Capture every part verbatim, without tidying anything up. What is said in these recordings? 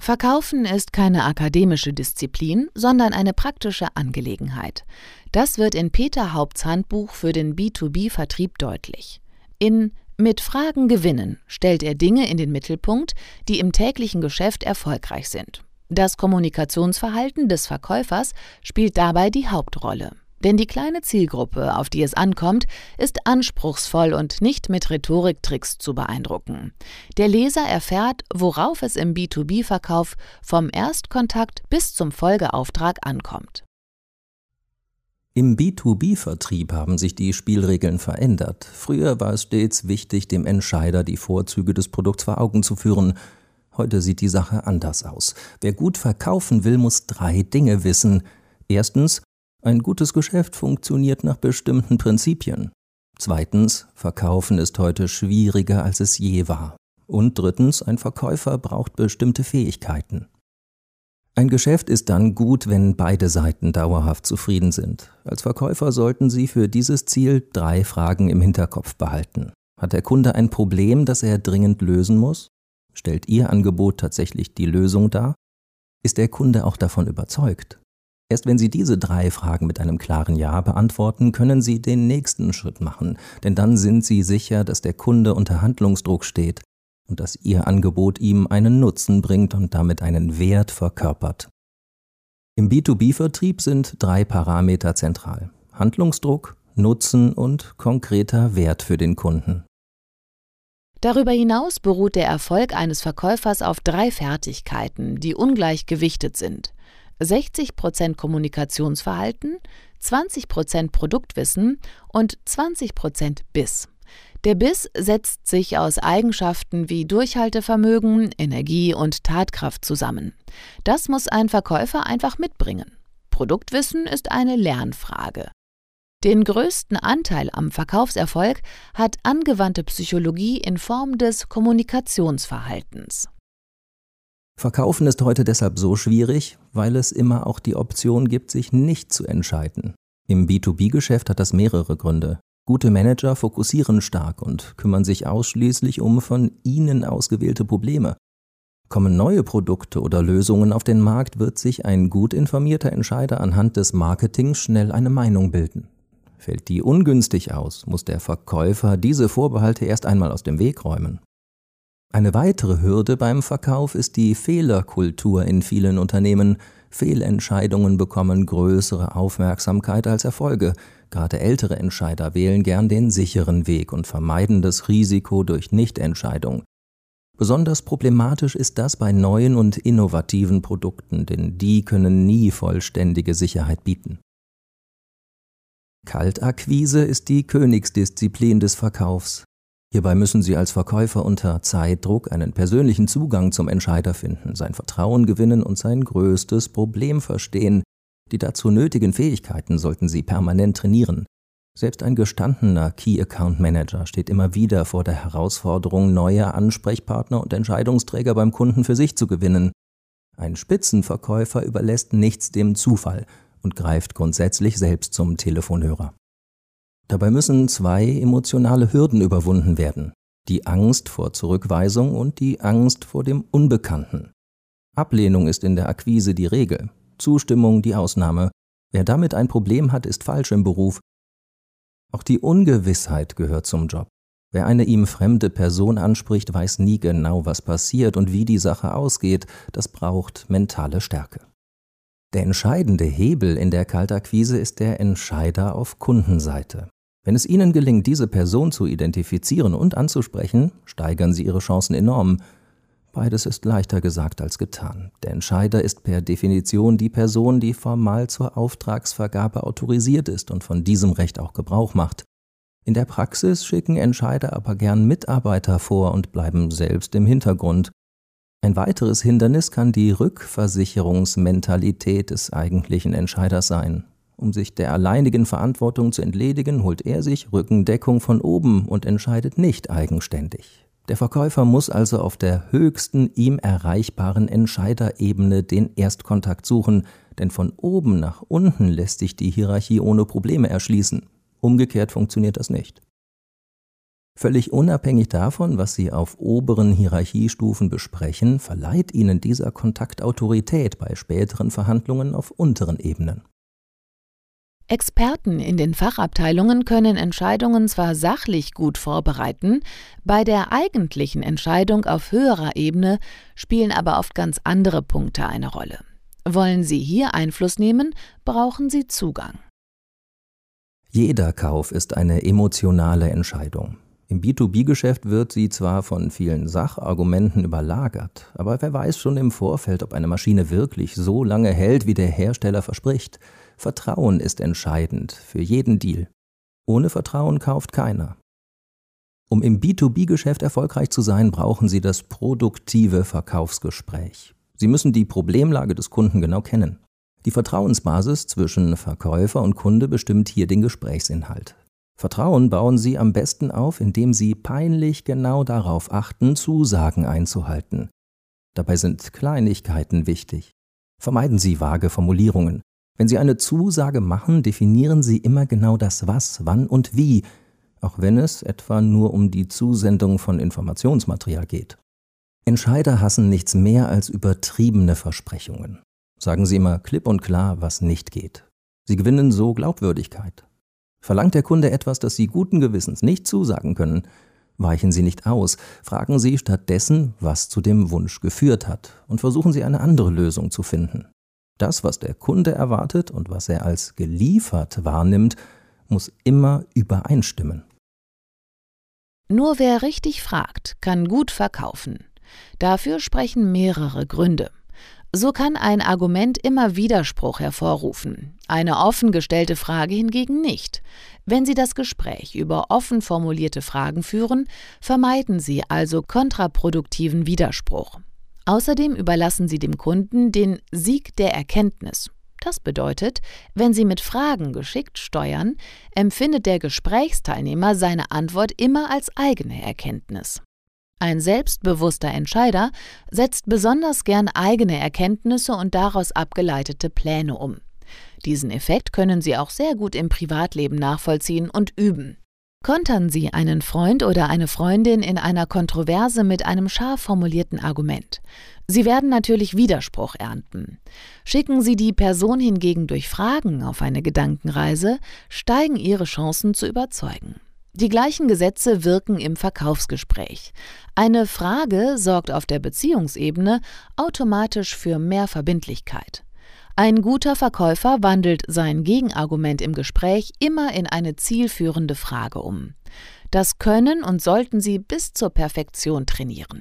Verkaufen ist keine akademische Disziplin, sondern eine praktische Angelegenheit. Das wird in Peter Haupts Handbuch für den B zwei B-Vertrieb deutlich. In »Mit Fragen gewinnen« stellt er Dinge in den Mittelpunkt, die im täglichen Geschäft erfolgreich sind. Das Kommunikationsverhalten des Verkäufers spielt dabei die Hauptrolle. Denn die kleine Zielgruppe, auf die es ankommt, ist anspruchsvoll und nicht mit Rhetoriktricks zu beeindrucken. Der Leser erfährt, worauf es im B zwei B-Verkauf vom Erstkontakt bis zum Folgeauftrag ankommt. Im B zwei B-Vertrieb haben sich die Spielregeln verändert. Früher war es stets wichtig, dem Entscheider die Vorzüge des Produkts vor Augen zu führen. Heute sieht die Sache anders aus. Wer gut verkaufen will, muss drei Dinge wissen. Erstens, ein gutes Geschäft funktioniert nach bestimmten Prinzipien. Zweitens, Verkaufen ist heute schwieriger, als es je war. Und drittens, ein Verkäufer braucht bestimmte Fähigkeiten. Ein Geschäft ist dann gut, wenn beide Seiten dauerhaft zufrieden sind. Als Verkäufer sollten Sie für dieses Ziel drei Fragen im Hinterkopf behalten. Hat der Kunde ein Problem, das er dringend lösen muss? Stellt Ihr Angebot tatsächlich die Lösung dar? Ist der Kunde auch davon überzeugt? Erst wenn Sie diese drei Fragen mit einem klaren Ja beantworten, können Sie den nächsten Schritt machen, denn dann sind Sie sicher, dass der Kunde unter Handlungsdruck steht und dass Ihr Angebot ihm einen Nutzen bringt und damit einen Wert verkörpert. Im B zwei B-Vertrieb sind drei Parameter zentral: Handlungsdruck, Nutzen und konkreter Wert für den Kunden. Darüber hinaus beruht der Erfolg eines Verkäufers auf drei Fertigkeiten, die ungleich gewichtet sind: sechzig Prozent Kommunikationsverhalten, zwanzig Prozent Produktwissen und zwanzig Prozent Biss. Der Biss setzt sich aus Eigenschaften wie Durchhaltevermögen, Energie und Tatkraft zusammen. Das muss ein Verkäufer einfach mitbringen. Produktwissen ist eine Lernfrage. Den größten Anteil am Verkaufserfolg hat angewandte Psychologie in Form des Kommunikationsverhaltens. Verkaufen ist heute deshalb so schwierig, weil es immer auch die Option gibt, sich nicht zu entscheiden. Im B zwei B-Geschäft hat das mehrere Gründe. Gute Manager fokussieren stark und kümmern sich ausschließlich um von ihnen ausgewählte Probleme. Kommen neue Produkte oder Lösungen auf den Markt, wird sich ein gut informierter Entscheider anhand des Marketings schnell eine Meinung bilden. Fällt die ungünstig aus, muss der Verkäufer diese Vorbehalte erst einmal aus dem Weg räumen. Eine weitere Hürde beim Verkauf ist die Fehlerkultur in vielen Unternehmen. Fehlentscheidungen bekommen größere Aufmerksamkeit als Erfolge. Gerade ältere Entscheider wählen gern den sicheren Weg und vermeiden das Risiko durch Nichtentscheidung. Besonders problematisch ist das bei neuen und innovativen Produkten, denn die können nie vollständige Sicherheit bieten. Kaltakquise ist die Königsdisziplin des Verkaufs. Hierbei müssen Sie als Verkäufer unter Zeitdruck einen persönlichen Zugang zum Entscheider finden, sein Vertrauen gewinnen und sein größtes Problem verstehen. Die dazu nötigen Fähigkeiten sollten Sie permanent trainieren. Selbst ein gestandener Key Account Manager steht immer wieder vor der Herausforderung, neue Ansprechpartner und Entscheidungsträger beim Kunden für sich zu gewinnen. Ein Spitzenverkäufer überlässt nichts dem Zufall und greift grundsätzlich selbst zum Telefonhörer. Dabei müssen zwei emotionale Hürden überwunden werden: die Angst vor Zurückweisung und die Angst vor dem Unbekannten. Ablehnung ist in der Akquise die Regel, Zustimmung die Ausnahme. Wer damit ein Problem hat, ist falsch im Beruf. Auch die Ungewissheit gehört zum Job. Wer eine ihm fremde Person anspricht, weiß nie genau, was passiert und wie die Sache ausgeht. Das braucht mentale Stärke. Der entscheidende Hebel in der Kaltakquise ist der Entscheider auf Kundenseite. Wenn es Ihnen gelingt, diese Person zu identifizieren und anzusprechen, steigern Sie Ihre Chancen enorm. Beides ist leichter gesagt als getan. Der Entscheider ist per Definition die Person, die formal zur Auftragsvergabe autorisiert ist und von diesem Recht auch Gebrauch macht. In der Praxis schicken Entscheider aber gern Mitarbeiter vor und bleiben selbst im Hintergrund. Ein weiteres Hindernis kann die Rückversicherungsmentalität des eigentlichen Entscheiders sein. Um sich der alleinigen Verantwortung zu entledigen, holt er sich Rückendeckung von oben und entscheidet nicht eigenständig. Der Verkäufer muss also auf der höchsten ihm erreichbaren Entscheiderebene den Erstkontakt suchen, denn von oben nach unten lässt sich die Hierarchie ohne Probleme erschließen. Umgekehrt funktioniert das nicht. Völlig unabhängig davon, was Sie auf oberen Hierarchiestufen besprechen, verleiht Ihnen dieser Kontakt Autorität bei späteren Verhandlungen auf unteren Ebenen. Experten in den Fachabteilungen können Entscheidungen zwar sachlich gut vorbereiten, bei der eigentlichen Entscheidung auf höherer Ebene spielen aber oft ganz andere Punkte eine Rolle. Wollen Sie hier Einfluss nehmen, brauchen Sie Zugang. Jeder Kauf ist eine emotionale Entscheidung. Im B zwei B Geschäft wird sie zwar von vielen Sachargumenten überlagert, aber wer weiß schon im Vorfeld, ob eine Maschine wirklich so lange hält, wie der Hersteller verspricht. Vertrauen ist entscheidend für jeden Deal. Ohne Vertrauen kauft keiner. Um im B zwei B Geschäft erfolgreich zu sein, brauchen Sie das produktive Verkaufsgespräch. Sie müssen die Problemlage des Kunden genau kennen. Die Vertrauensbasis zwischen Verkäufer und Kunde bestimmt hier den Gesprächsinhalt. Vertrauen bauen Sie am besten auf, indem Sie peinlich genau darauf achten, Zusagen einzuhalten. Dabei sind Kleinigkeiten wichtig. Vermeiden Sie vage Formulierungen. Wenn Sie eine Zusage machen, definieren Sie immer genau das Was, Wann und Wie, auch wenn es etwa nur um die Zusendung von Informationsmaterial geht. Entscheider hassen nichts mehr als übertriebene Versprechungen. Sagen Sie immer klipp und klar, was nicht geht. Sie gewinnen so Glaubwürdigkeit. Verlangt der Kunde etwas, das Sie guten Gewissens nicht zusagen können, weichen Sie nicht aus, fragen Sie stattdessen, was zu dem Wunsch geführt hat, und versuchen Sie eine andere Lösung zu finden. Das, was der Kunde erwartet und was er als geliefert wahrnimmt, muss immer übereinstimmen. Nur wer richtig fragt, kann gut verkaufen. Dafür sprechen mehrere Gründe. So kann ein Argument immer Widerspruch hervorrufen, eine offen gestellte Frage hingegen nicht. Wenn Sie das Gespräch über offen formulierte Fragen führen, vermeiden Sie also kontraproduktiven Widerspruch. Außerdem überlassen Sie dem Kunden den Sieg der Erkenntnis. Das bedeutet, wenn Sie mit Fragen geschickt steuern, empfindet der Gesprächsteilnehmer seine Antwort immer als eigene Erkenntnis. Ein selbstbewusster Entscheider setzt besonders gern eigene Erkenntnisse und daraus abgeleitete Pläne um. Diesen Effekt können Sie auch sehr gut im Privatleben nachvollziehen und üben. Kontern Sie einen Freund oder eine Freundin in einer Kontroverse mit einem scharf formulierten Argument. Sie werden natürlich Widerspruch ernten. Schicken Sie die Person hingegen durch Fragen auf eine Gedankenreise, steigen Ihre Chancen zu überzeugen. Die gleichen Gesetze wirken im Verkaufsgespräch. Eine Frage sorgt auf der Beziehungsebene automatisch für mehr Verbindlichkeit. Ein guter Verkäufer wandelt sein Gegenargument im Gespräch immer in eine zielführende Frage um. Das können und sollten Sie bis zur Perfektion trainieren.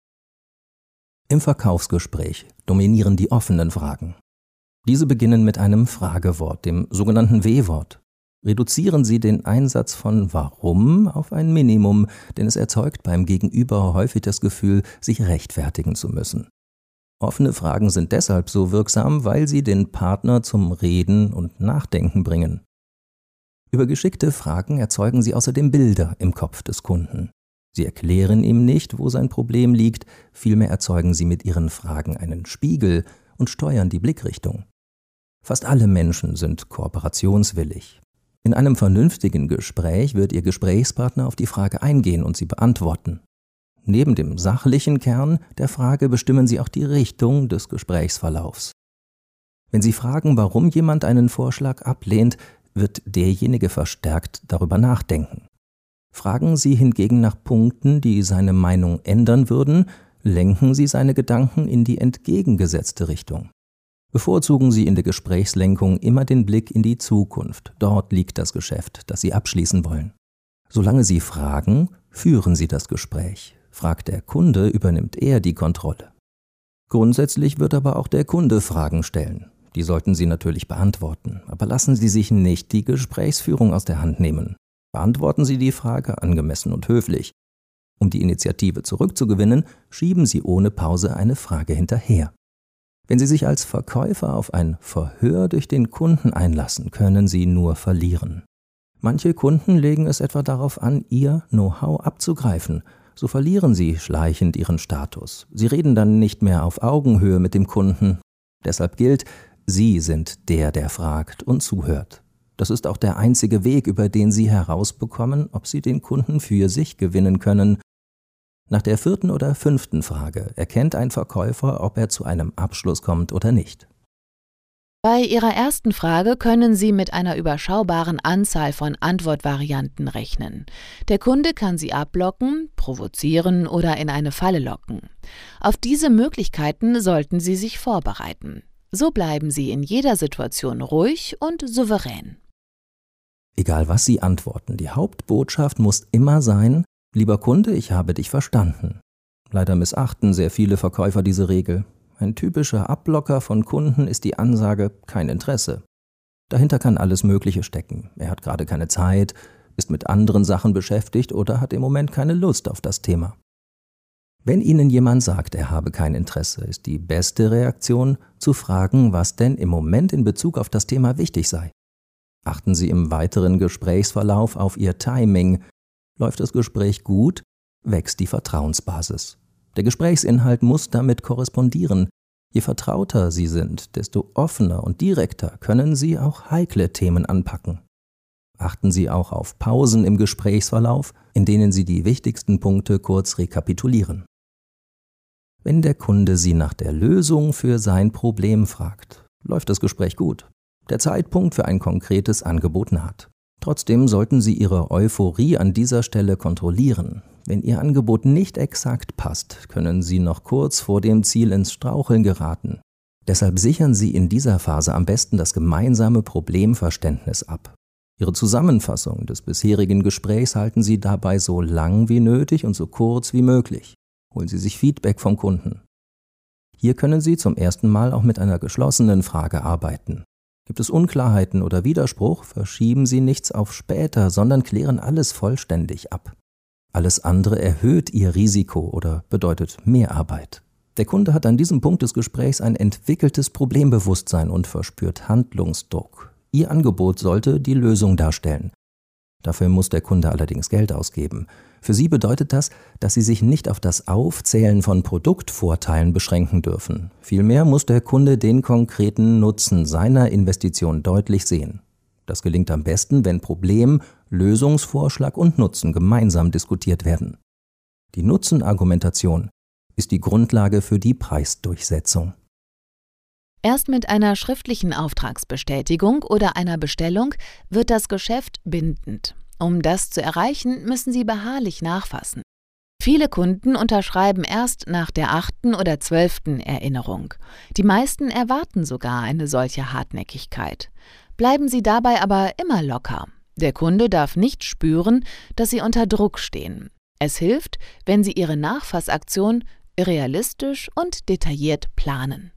Im Verkaufsgespräch dominieren die offenen Fragen. Diese beginnen mit einem Fragewort, dem sogenannten W-Wort. Reduzieren Sie den Einsatz von Warum auf ein Minimum, denn es erzeugt beim Gegenüber häufig das Gefühl, sich rechtfertigen zu müssen. Offene Fragen sind deshalb so wirksam, weil sie den Partner zum Reden und Nachdenken bringen. Über geschickte Fragen erzeugen sie außerdem Bilder im Kopf des Kunden. Sie erklären ihm nicht, wo sein Problem liegt, vielmehr erzeugen sie mit ihren Fragen einen Spiegel und steuern die Blickrichtung. Fast alle Menschen sind kooperationswillig. In einem vernünftigen Gespräch wird Ihr Gesprächspartner auf die Frage eingehen und sie beantworten. Neben dem sachlichen Kern der Frage bestimmen Sie auch die Richtung des Gesprächsverlaufs. Wenn Sie fragen, warum jemand einen Vorschlag ablehnt, wird derjenige verstärkt darüber nachdenken. Fragen Sie hingegen nach Punkten, die seine Meinung ändern würden, lenken Sie seine Gedanken in die entgegengesetzte Richtung. Bevorzugen Sie in der Gesprächslenkung immer den Blick in die Zukunft. Dort liegt das Geschäft, das Sie abschließen wollen. Solange Sie fragen, führen Sie das Gespräch. Fragt der Kunde, übernimmt er die Kontrolle. Grundsätzlich wird aber auch der Kunde Fragen stellen. Die sollten Sie natürlich beantworten, aber lassen Sie sich nicht die Gesprächsführung aus der Hand nehmen. Beantworten Sie die Frage angemessen und höflich. Um die Initiative zurückzugewinnen, schieben Sie ohne Pause eine Frage hinterher. Wenn Sie sich als Verkäufer auf ein Verhör durch den Kunden einlassen, können Sie nur verlieren. Manche Kunden legen es etwa darauf an, Ihr Know-how abzugreifen. So verlieren Sie schleichend Ihren Status. Sie reden dann nicht mehr auf Augenhöhe mit dem Kunden. Deshalb gilt, Sie sind der, der fragt und zuhört. Das ist auch der einzige Weg, über den Sie herausbekommen, ob Sie den Kunden für sich gewinnen können. Nach der vierten oder fünften Frage erkennt ein Verkäufer, ob er zu einem Abschluss kommt oder nicht. Bei Ihrer ersten Frage können Sie mit einer überschaubaren Anzahl von Antwortvarianten rechnen. Der Kunde kann Sie ablocken, provozieren oder in eine Falle locken. Auf diese Möglichkeiten sollten Sie sich vorbereiten. So bleiben Sie in jeder Situation ruhig und souverän. Egal was Sie antworten, die Hauptbotschaft muss immer sein: Lieber Kunde, ich habe dich verstanden. Leider missachten sehr viele Verkäufer diese Regel. Ein typischer Abblocker von Kunden ist die Ansage: kein Interesse. Dahinter kann alles Mögliche stecken. Er hat gerade keine Zeit, ist mit anderen Sachen beschäftigt oder hat im Moment keine Lust auf das Thema. Wenn Ihnen jemand sagt, er habe kein Interesse, ist die beste Reaktion, zu fragen, was denn im Moment in Bezug auf das Thema wichtig sei. Achten Sie im weiteren Gesprächsverlauf auf Ihr Timing. Läuft das Gespräch gut, wächst die Vertrauensbasis. Der Gesprächsinhalt muss damit korrespondieren. Je vertrauter Sie sind, desto offener und direkter können Sie auch heikle Themen anpacken. Achten Sie auch auf Pausen im Gesprächsverlauf, in denen Sie die wichtigsten Punkte kurz rekapitulieren. Wenn der Kunde Sie nach der Lösung für sein Problem fragt, läuft das Gespräch gut. Der Zeitpunkt für ein konkretes Angebot naht. Trotzdem sollten Sie Ihre Euphorie an dieser Stelle kontrollieren. Wenn Ihr Angebot nicht exakt passt, können Sie noch kurz vor dem Ziel ins Straucheln geraten. Deshalb sichern Sie in dieser Phase am besten das gemeinsame Problemverständnis ab. Ihre Zusammenfassung des bisherigen Gesprächs halten Sie dabei so lang wie nötig und so kurz wie möglich. Holen Sie sich Feedback vom Kunden. Hier können Sie zum ersten Mal auch mit einer geschlossenen Frage arbeiten. Gibt es Unklarheiten oder Widerspruch, verschieben Sie nichts auf später, sondern klären alles vollständig ab. Alles andere erhöht Ihr Risiko oder bedeutet mehr Arbeit. Der Kunde hat an diesem Punkt des Gesprächs ein entwickeltes Problembewusstsein und verspürt Handlungsdruck. Ihr Angebot sollte die Lösung darstellen. Dafür muss der Kunde allerdings Geld ausgeben. Für Sie bedeutet das, dass Sie sich nicht auf das Aufzählen von Produktvorteilen beschränken dürfen. Vielmehr muss der Kunde den konkreten Nutzen seiner Investition deutlich sehen. Das gelingt am besten, wenn Problem, Lösungsvorschlag und Nutzen gemeinsam diskutiert werden. Die Nutzenargumentation ist die Grundlage für die Preisdurchsetzung. Erst mit einer schriftlichen Auftragsbestätigung oder einer Bestellung wird das Geschäft bindend. Um das zu erreichen, müssen Sie beharrlich nachfassen. Viele Kunden unterschreiben erst nach der achten oder zwölften Erinnerung. Die meisten erwarten sogar eine solche Hartnäckigkeit. Bleiben Sie dabei aber immer locker. Der Kunde darf nicht spüren, dass Sie unter Druck stehen. Es hilft, wenn Sie Ihre Nachfassaktion realistisch und detailliert planen.